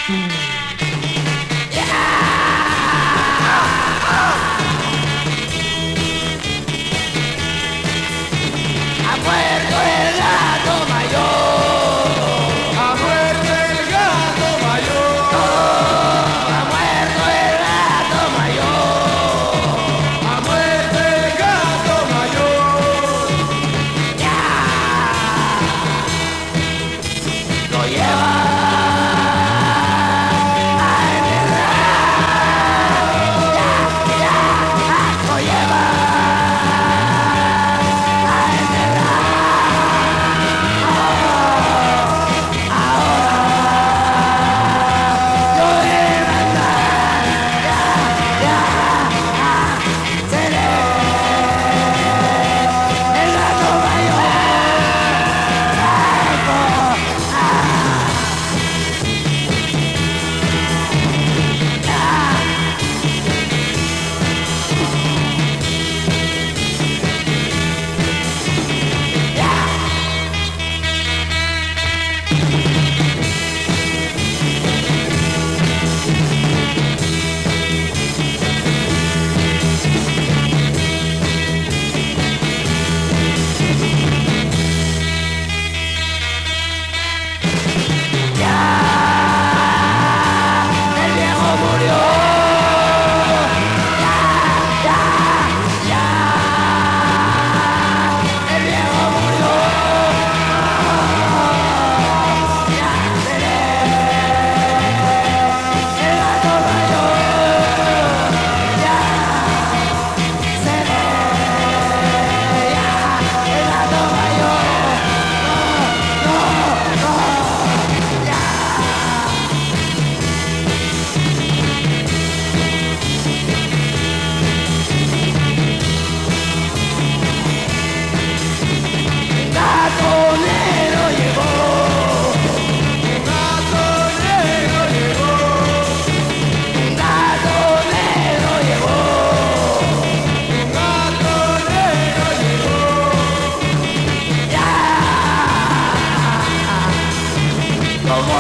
Ha muerto el gato mayor. Ha muerto el gato mayor. Ha muerto el gato mayor. Ha muerto el gato mayor. Ya. Lo lleva a enterrar. Ya. Lo lleva a enterrar. El viejo murió. El viejo murió. Ya seré el gato mayor. Ya seré el gato mayor. No, ya. Gato negro llegó. Gato negro llegó. Gato negro llegó. Gato negro llegó. Ya. Como